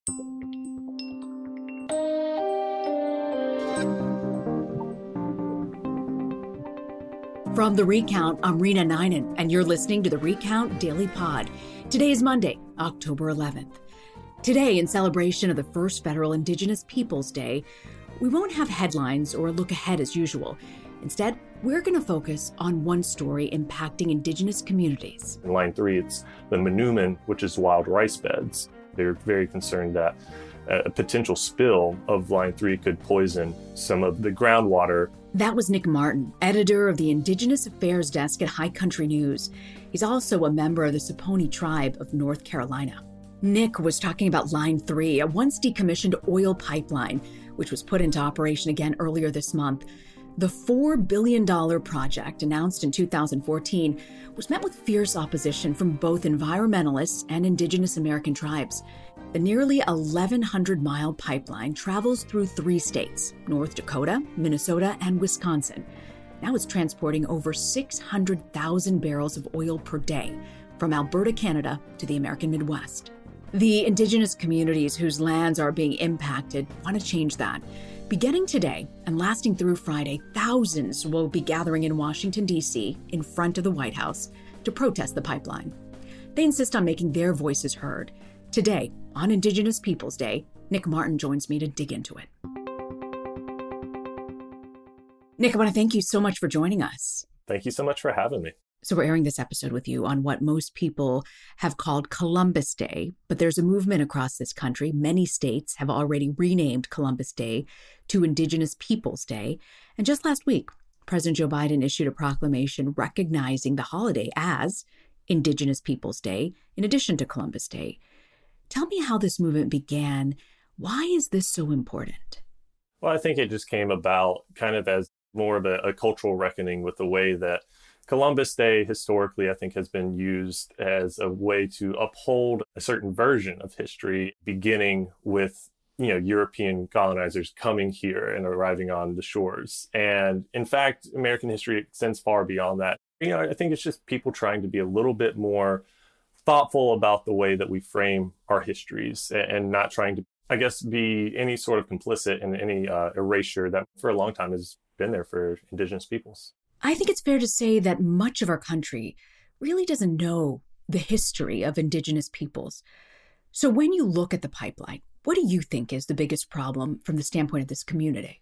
From The Recount, I'm Rena Ninan, and you're listening to The Recount Daily Pod. Today is Monday, October 11th. Today, in celebration of the first federal Indigenous Peoples Day, we won't have headlines or a look ahead as usual. Instead, we're going to focus on one story impacting Indigenous communities. In Line 3, it's the Manoomin, which is wild rice beds. They're very concerned that a potential spill of Line 3 could poison some of the groundwater. That was Nick Martin, editor of the Indigenous Affairs Desk at High Country News. He's also a member of the Saponi Tribe of North Carolina. Nick was talking about Line 3, a once decommissioned oil pipeline, which was put into operation again earlier this month. The $4 billion project, announced in 2014, was met with fierce opposition from both environmentalists and Indigenous American tribes. The nearly 1,100-mile pipeline travels through 3 states, North Dakota, Minnesota, and Wisconsin. Now it's transporting over 600,000 barrels of oil per day from Alberta, Canada, to the American Midwest. The Indigenous communities whose lands are being impacted want to change that. Beginning today and lasting through Friday, thousands will be gathering in Washington, D.C., in front of the White House, to protest the pipeline. They insist on making their voices heard. Today, on Indigenous Peoples Day, Nick Martin joins me to dig into it. Nick, I want to thank you so much for joining us. Thank you so much for having me. So we're airing this episode with you on what most people have called Columbus Day, but there's a movement across this country. Many states have already renamed Columbus Day to Indigenous Peoples Day. And just last week, President Joe Biden issued a proclamation recognizing the holiday as Indigenous Peoples Day, in addition to Columbus Day. Tell me how this movement began. Why is this so important? Well, I think it just came about kind of as more of a cultural reckoning with the way that Columbus Day historically, I think, has been used as a way to uphold a certain version of history, beginning with, European colonizers coming here and arriving on the shores. And in fact, American history extends far beyond that. I think it's just people trying to be a little bit more thoughtful about the way that we frame our histories and not trying to, be any sort of complicit in any erasure that for a long time has been there for Indigenous peoples. I think it's fair to say that much of our country really doesn't know the history of Indigenous peoples. So when you look at the pipeline, what do you think is the biggest problem from the standpoint of this community?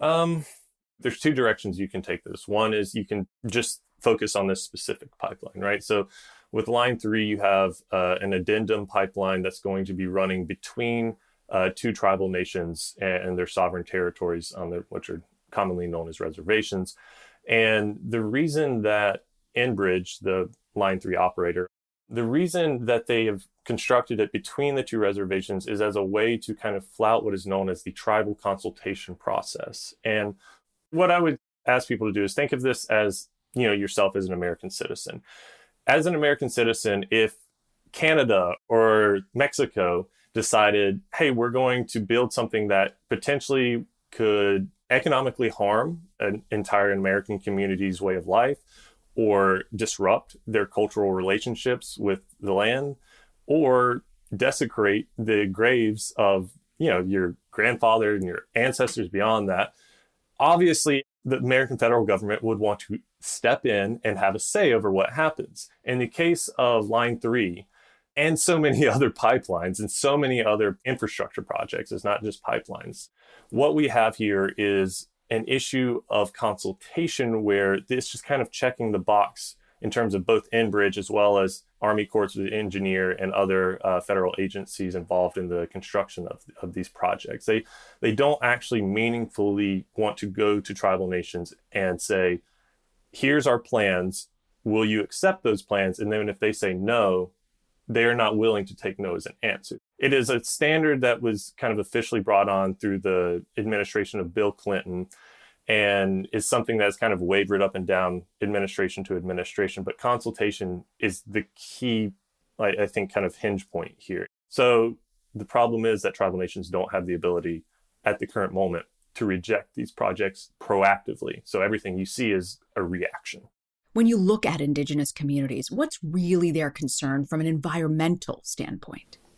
There's 2 directions you can take this. One is you can just focus on this specific pipeline, right? So with Line 3, you have an addendum pipeline that's going to be running between 2 tribal nations and their sovereign territories which are commonly known as reservations. And the reason that Enbridge, the Line 3 operator, the reason that they have constructed it between the 2 reservations is as a way to kind of flout what is known as the tribal consultation process. And what I would ask people to do is think of this as, yourself as an American citizen. As an American citizen, if Canada or Mexico decided, hey, we're going to build something that potentially could economically harm an entire American community's way of life or disrupt their cultural relationships with the land or desecrate the graves of, your grandfather and your ancestors beyond that, obviously the American federal government would want to step in and have a say over what happens. In the case of Line 3 and so many other pipelines and so many other infrastructure projects, it's not just pipelines. What we have here is an issue of consultation where it's just kind of checking the box in terms of both Enbridge as well as Army Corps of Engineers and other federal agencies involved in the construction of these projects. They don't actually meaningfully want to go to tribal nations and say, here's our plans. Will you accept those plans? And then if they say no, they're not willing to take no as an answer. It is a standard that was kind of officially brought on through the administration of Bill Clinton and is something that's kind of wavered up and down administration to administration. But consultation is the key, I think, kind of hinge point here. So the problem is that tribal nations don't have the ability at the current moment to reject these projects proactively. So everything you see is a reaction. When you look at Indigenous communities, what's really their concern from an environmental standpoint?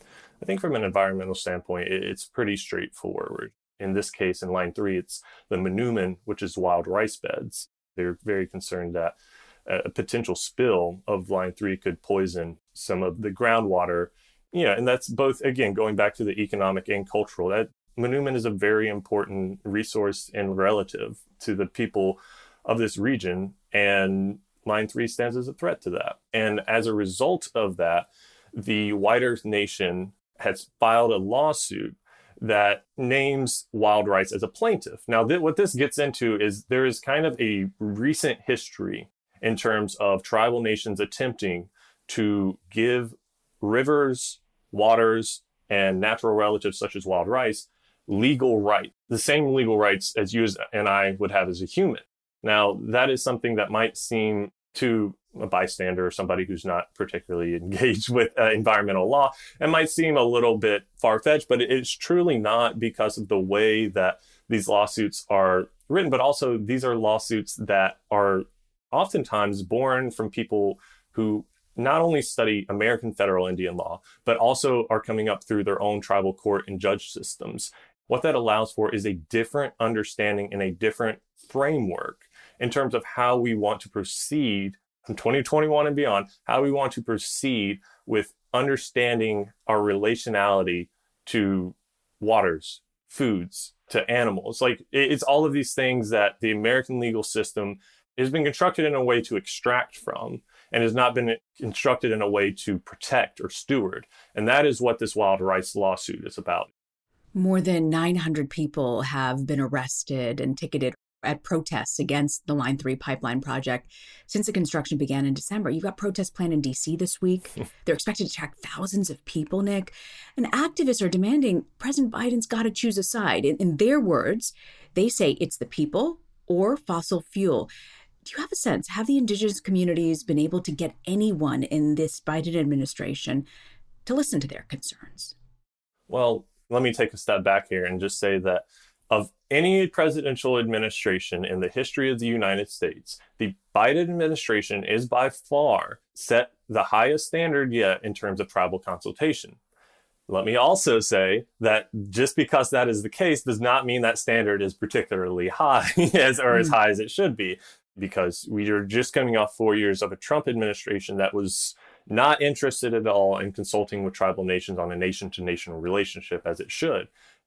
I think from an environmental standpoint, it's pretty straightforward. In this case, in Line 3, it's the Manoomin, which is wild rice beds. They're very concerned that a potential spill of Line 3 could poison some of the groundwater. Yeah, and that's both, again, going back to the economic and cultural. That Manoomin is a very important resource and relative to the people of this region, and Line 3 stands as a threat to that. And as a result of that, the White Earth Nation has filed a lawsuit that names wild rice as a plaintiff. Now, what this gets into is there is kind of a recent history in terms of tribal nations attempting to give rivers, waters, and natural relatives such as wild rice legal right, the same legal rights as you and I would have as a human. Now, that is something that might seem to a bystander or somebody who's not particularly engaged with environmental law, it might seem a little bit far-fetched, but it's truly not, because of the way that these lawsuits are written. But also, these are lawsuits that are oftentimes born from people who not only study American federal Indian law, but also are coming up through their own tribal court and judge systems. What that allows for is a different understanding and a different framework in terms of how we want to proceed from 2021 and beyond, how we want to proceed with understanding our relationality to waters, foods, to animals. Like, it's all of these things that the American legal system has been constructed in a way to extract from, and has not been constructed in a way to protect or steward. And that is what this wild rice lawsuit is about. More than 900 people have been arrested and ticketed at protests against the Line 3 pipeline project since the construction began in December. You've got protests planned in D.C. this week. They're expected to attract thousands of people, Nick. And activists are demanding President Biden's got to choose a side. In their words, they say it's the people or fossil fuel. Do you have a sense, have the indigenous communities been able to get anyone in this Biden administration to listen to their concerns? Well, let me take a step back here and just say that of any presidential administration in the history of the United States, the Biden administration is by far set the highest standard yet in terms of tribal consultation. Let me also say that just because that is the case does not mean that standard is particularly high as high as it should be, because we are just coming off 4 years of a Trump administration that was not interested at all in consulting with tribal nations on a nation-to-nation relationship as it should.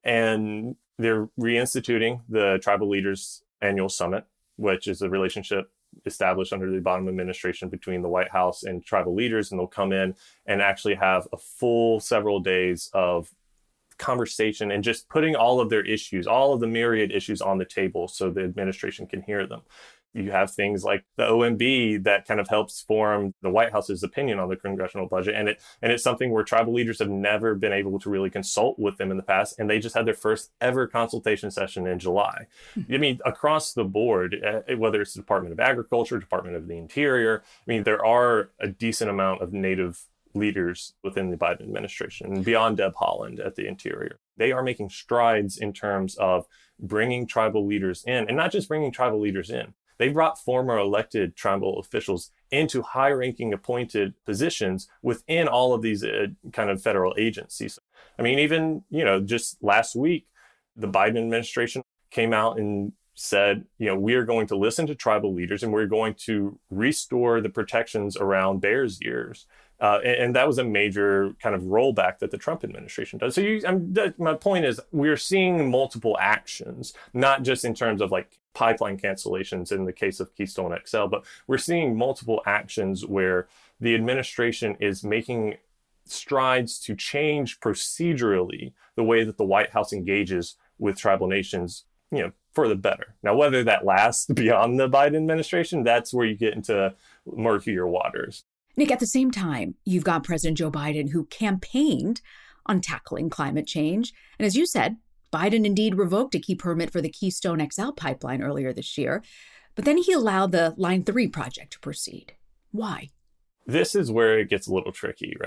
And they're reinstituting the Tribal Leaders Annual Summit, which is a relationship established under the Obama administration between the White House and tribal leaders. And they'll come in and actually have a full several days of conversation and just putting all of their issues, all of the myriad issues on the table so the administration can hear them. You have things like the OMB that kind of helps form the White House's opinion on the congressional budget. And it's something where tribal leaders have never been able to really consult with them in the past. And they just had their first ever consultation session in July. I mean, across the board, whether it's the Department of Agriculture, Department of the Interior, I mean, there are a decent amount of Native leaders within the Biden administration and beyond Deb Haaland at the Interior. They are making strides in terms of bringing tribal leaders in, and not just bringing tribal leaders in. They brought former elected tribal officials into high-ranking appointed positions within all of these kind of federal agencies. I mean, even, just last week, the Biden administration came out and said, we are going to listen to tribal leaders and we're going to restore the protections around bears' ears. And that was a major kind of rollback that the Trump administration does. So my point is, we're seeing multiple actions, not just in terms of like pipeline cancellations in the case of Keystone XL, but we're seeing multiple actions where the administration is making strides to change procedurally the way that the White House engages with tribal nations, for the better. Now, whether that lasts beyond the Biden administration, that's where you get into murkier waters. Nick, at the same time, you've got President Joe Biden, who campaigned on tackling climate change. And as you said, Biden indeed revoked a key permit for the Keystone XL pipeline earlier this year. But then he allowed the Line 3 project to proceed. Why? This is where it gets a little tricky, right?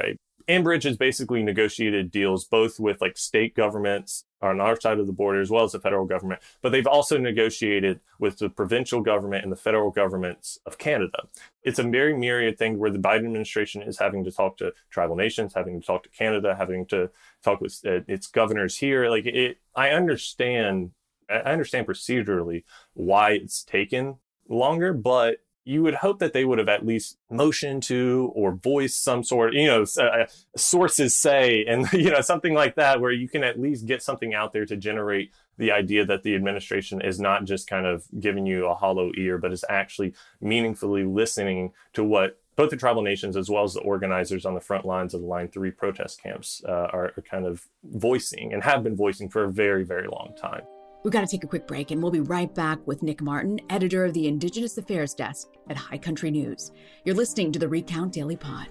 Enbridge has basically negotiated deals both with like state governments on our side of the border as well as the federal government, but they've also negotiated with the provincial government and the federal governments of Canada. It's a very myriad thing where the Biden administration is having to talk to tribal nations, having to talk to Canada, having to talk with its governors here. I understand procedurally why it's taken longer, but you would hope that they would have at least motioned to or voiced some sort, sources say, and, something like that, where you can at least get something out there to generate the idea that the administration is not just kind of giving you a hollow ear, but is actually meaningfully listening to what both the tribal nations as well as the organizers on the front lines of the Line 3 protest camps are kind of voicing and have been voicing for a very, very long time. We've got to take a quick break, and we'll be right back with Nick Martin, editor of the Indigenous Affairs Desk at High Country News. You're listening to the Recount Daily Pod.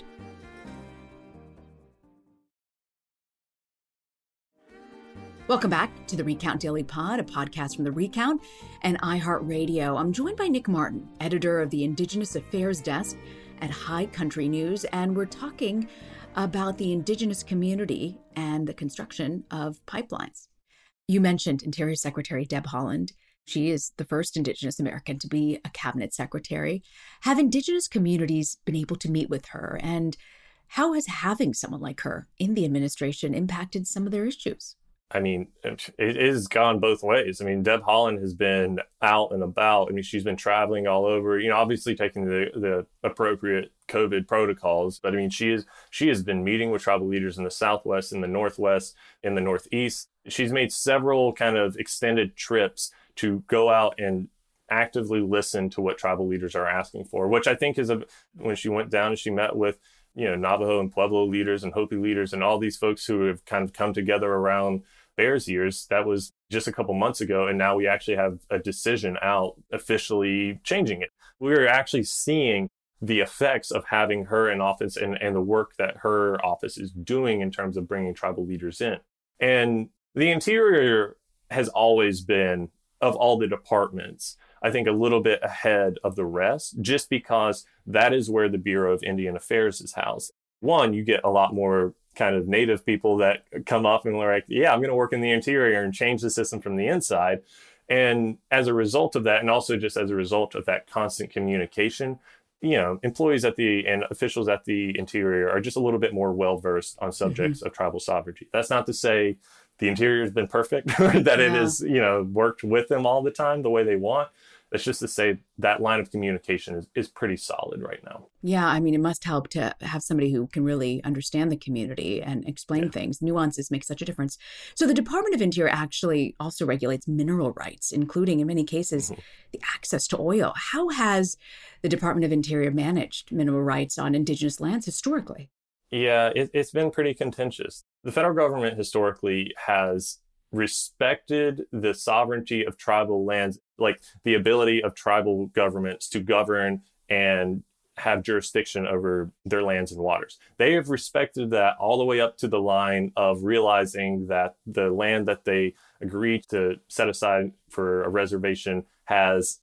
Welcome back to the Recount Daily Pod, a podcast from the Recount and iHeartRadio. I'm joined by Nick Martin, editor of the Indigenous Affairs Desk at High Country News, and we're talking about the Indigenous community and the construction of pipelines. You mentioned Interior Secretary Deb Haaland. She is the first Indigenous American to be a cabinet secretary. Have Indigenous communities been able to meet with her? And how has having someone like her in the administration impacted some of their issues? I mean, it has gone both ways. I mean, Deb Haaland has been out and about. I mean, she's been traveling all over, obviously taking the appropriate COVID protocols. But I mean, she has been meeting with tribal leaders in the Southwest, in the Northwest, in the Northeast. She's made several kind of extended trips to go out and actively listen to what tribal leaders are asking for, which I think is when she went down and she met with, Navajo and Pueblo leaders and Hopi leaders and all these folks who have kind of come together around Bears Ears. That was just a couple months ago. And now we actually have a decision out officially changing it. We're actually seeing the effects of having her in office and the work that her office is doing in terms of bringing tribal leaders in. And the Interior has always been, of all the departments, I think a little bit ahead of the rest, just because that is where the Bureau of Indian Affairs is housed. One, you get a lot more kind of Native people that come up and are like, yeah, I'm going to work in the Interior and change the system from the inside. And as a result of that, and also just as a result of that constant communication, employees and officials at the Interior are just a little bit more well-versed on subjects of tribal sovereignty. That's not to say the Interior has been perfect, or that it is, worked with them all the time the way they want. That's just to say that line of communication is pretty solid right now. Yeah, I mean, it must help to have somebody who can really understand the community and explain things. Nuances make such a difference. So the Department of Interior actually also regulates mineral rights, including, in many cases, the access to oil. How has the Department of Interior managed mineral rights on Indigenous lands historically? Yeah, it's been pretty contentious. The federal government historically has respected the sovereignty of tribal lands, like the ability of tribal governments to govern and have jurisdiction over their lands and waters. They have respected that all the way up to the line of realizing that the land that they agreed to set aside for a reservation has,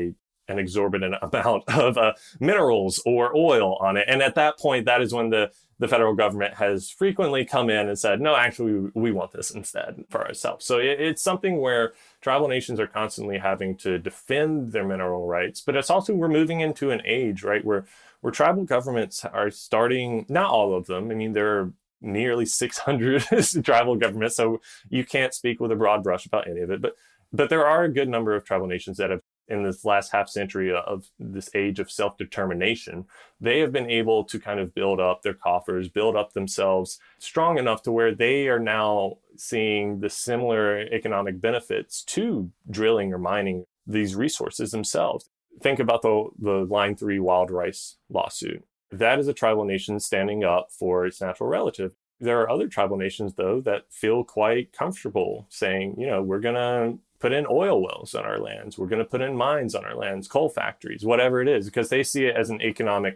an exorbitant amount of minerals or oil on it. And at that point, that is when the federal government has frequently come in and said, no, actually, we want this instead for ourselves. So it's something where tribal nations are constantly having to defend their mineral rights, but it's also, we're moving into an age, right, where tribal governments are starting, not all of them. I mean, there are nearly 600 tribal governments, so you can't speak with a broad brush about any of it. But there are a good number of tribal nations that have, in this last half century of this age of self-determination, they have been able to kind of build up their coffers, build up themselves strong enough to where they are now seeing the similar economic benefits to drilling or mining these resources themselves. Think about the Line 3 wild rice lawsuit. That is a tribal nation standing up for its natural relative. There are other tribal nations, though, that feel quite comfortable saying, we're going to put in oil wells on our lands. We're going to put in mines on our lands, coal factories, whatever it is, because they see it as an economic,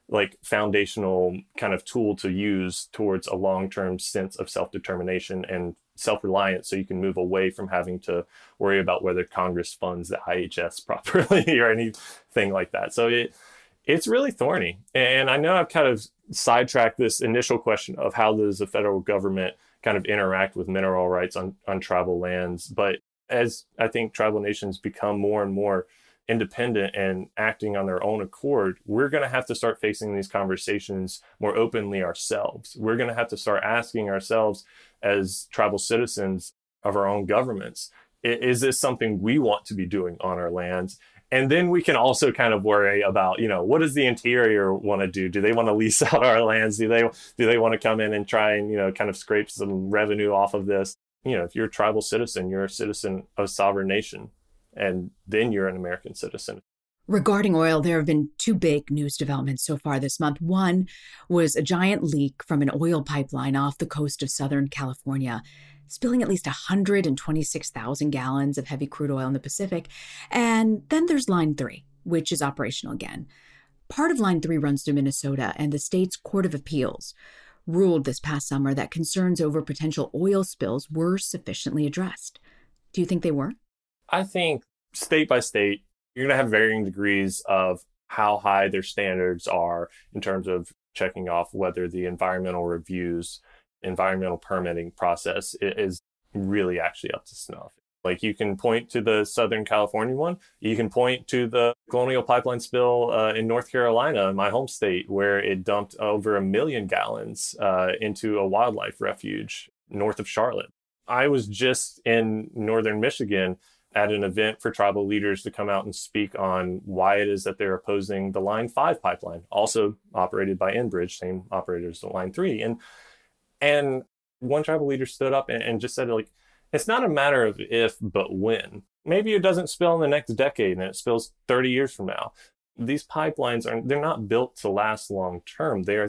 foundational kind of tool to use towards a long-term sense of self-determination and self-reliance, so you can move away from having to worry about whether Congress funds the IHS properly or anything like that. So it's really thorny. And I know I've kind of sidetrack this initial question of how does the federal government kind of interact with mineral rights on tribal lands. But as I think tribal nations become more and more independent and acting on their own accord, we're going to have to start facing these conversations more openly ourselves. We're going to have to start asking ourselves as tribal citizens of our own governments, is this something we want to be doing on our lands? And then we can also kind of worry about, what does the interior want to do? Do they want to lease out our lands? Do they want to come in and try and, kind of scrape some revenue off of this? If you're a tribal citizen, you're a citizen of a sovereign nation, and then you're an American citizen. Regarding oil, there have been two big news developments so far this month. One was a giant leak from an oil pipeline off the coast of Southern California, spilling at least 126,000 gallons of heavy crude oil in the Pacific. And then there's Line 3, which is operational again. Part of Line 3 runs through Minnesota, and the state's Court of Appeals ruled this past summer that concerns over potential oil spills were sufficiently addressed. Do you think they were? I think state by state, you're going to have varying degrees of how high their standards are in terms of checking off whether the environmental reviews, environmental permitting process is really actually up to snuff. Like, you can point to the Southern California one. You can point to the Colonial Pipeline spill in North Carolina, my home state, where it dumped over 1 million gallons into a wildlife refuge north of Charlotte. I was just in northern Michigan at an event for tribal leaders to come out and speak on why it is that they're opposing the Line 5 pipeline, also operated by Enbridge, same operators as Line 3. And one tribal leader stood up and just said, like, it's not a matter of if, but when. Maybe it doesn't spill in the next decade and it spills 30 years from now. These pipelines they're not built to last long term. They're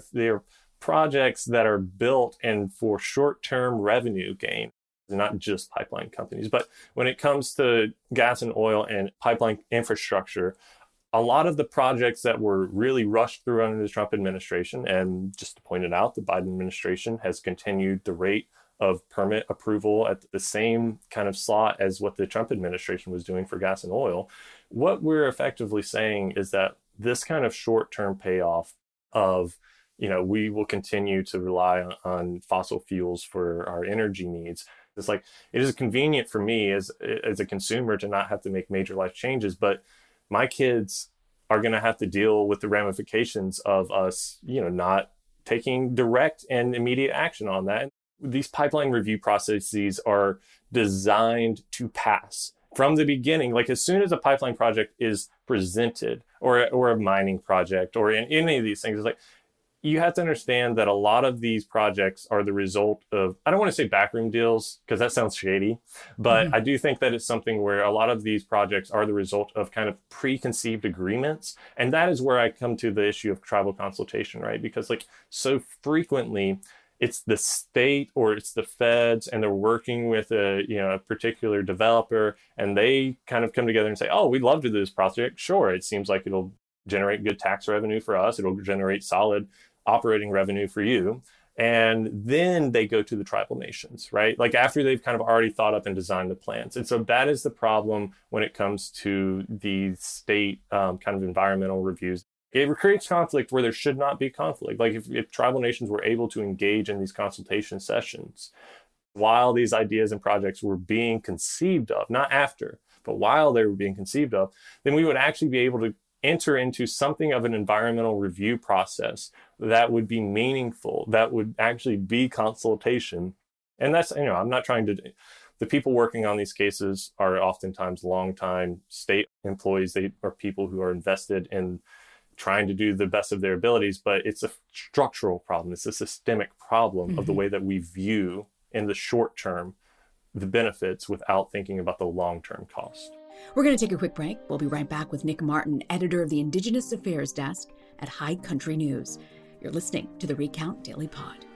projects that are built and for short-term revenue gain. They're not just pipeline companies. But when it comes to gas and oil and pipeline infrastructure, a lot of the projects that were really rushed through under the Trump administration, and just to point it out, the Biden administration has continued the rate of permit approval at the same kind of slot as what the Trump administration was doing for gas and oil. What we're effectively saying is that this kind of short-term payoff of, we will continue to rely on fossil fuels for our energy needs. It's like, it is convenient for me as a consumer to not have to make major life changes, but my kids are going to have to deal with the ramifications of us, not taking direct and immediate action on that. These pipeline review processes are designed to pass from the beginning. Like, as soon as a pipeline project is presented, or a mining project, or in any of these things, it's like, you have to understand that a lot of these projects are the result of, I don't want to say backroom deals because that sounds shady, but I do think that it's something where a lot of these projects are the result of kind of preconceived agreements. And that is where I come to the issue of tribal consultation, right? Because, like, so frequently it's the state or it's the feds, and they're working with a particular developer, and they kind of come together and say, oh, we'd love to do this project. Sure. It seems like it'll generate good tax revenue for us. It'll generate solid operating revenue for you. And then they go to the tribal nations, right? Like, after they've kind of already thought up and designed the plans. And so that is the problem when it comes to the state kind of environmental reviews. It creates conflict where there should not be conflict. Like, if tribal nations were able to engage in these consultation sessions while these ideas and projects were being conceived of, not after, but while they were being conceived of, then we would actually be able to enter into something of an environmental review process that would be meaningful, that would actually be consultation. And that's, I'm not trying to, the people working on these cases are oftentimes longtime state employees. They are people who are invested in trying to do the best of their abilities, but it's a structural problem. It's a systemic problem of the way that we view in the short term the benefits without thinking about the long-term cost. We're going to take a quick break. We'll be right back with Nick Martin, editor of the Indigenous Affairs Desk at High Country News. You're listening to the Recount Daily Pod.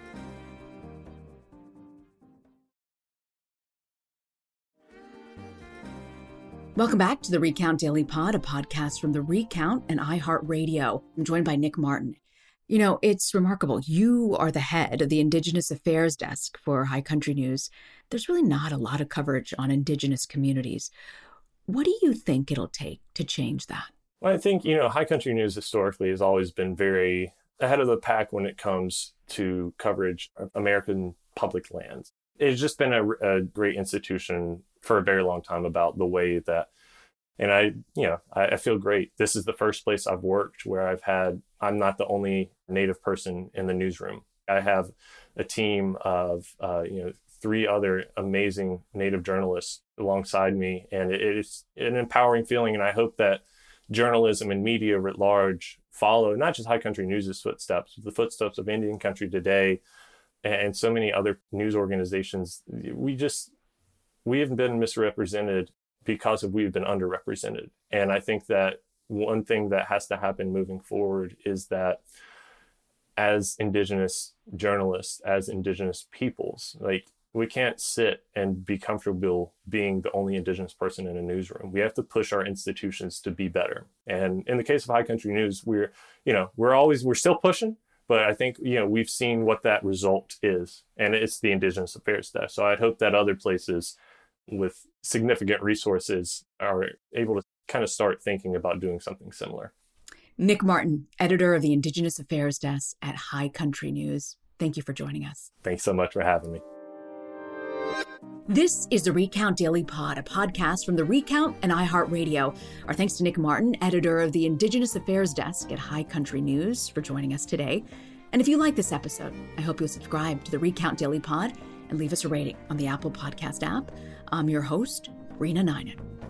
Welcome back to the Recount Daily Pod, a podcast from the Recount and iHeartRadio. I'm joined by Nick Martin. It's remarkable. You are the head of the Indigenous Affairs Desk for High Country News. There's really not a lot of coverage on Indigenous communities. What do you think it'll take to change that? Well, I think, High Country News historically has always been very ahead of the pack when it comes to coverage of American public lands. It's just been a great institution for a very long time about the way that, and I feel great. This is the first place I've worked where I'm not the only Native person in the newsroom. I have a team of, 3 other amazing Native journalists alongside me, and it's an empowering feeling. And I hope that journalism and media writ large follow not just High Country News' footsteps, but the footsteps of Indian Country Today and so many other news organizations. We have been misrepresented because we've been underrepresented. And I think that one thing that has to happen moving forward is that as Indigenous journalists, as Indigenous peoples, we can't sit and be comfortable being the only Indigenous person in a newsroom. We have to push our institutions to be better. And in the case of High Country News, we're still pushing, but I think, we've seen what that result is, and it's the Indigenous Affairs Desk. So I'd hope that other places with significant resources are able to kind of start thinking about doing something similar. Nick Martin, editor of the Indigenous Affairs Desk at High Country News. Thank you for joining us. Thanks so much for having me. This is the Recount Daily Pod, a podcast from the Recount and iHeartRadio. Our thanks to Nick Martin, editor of the Indigenous Affairs Desk at High Country News, for joining us today. And if you like this episode, I hope you'll subscribe to the Recount Daily Pod and leave us a rating on the Apple Podcast app. I'm your host, Rena Ninan.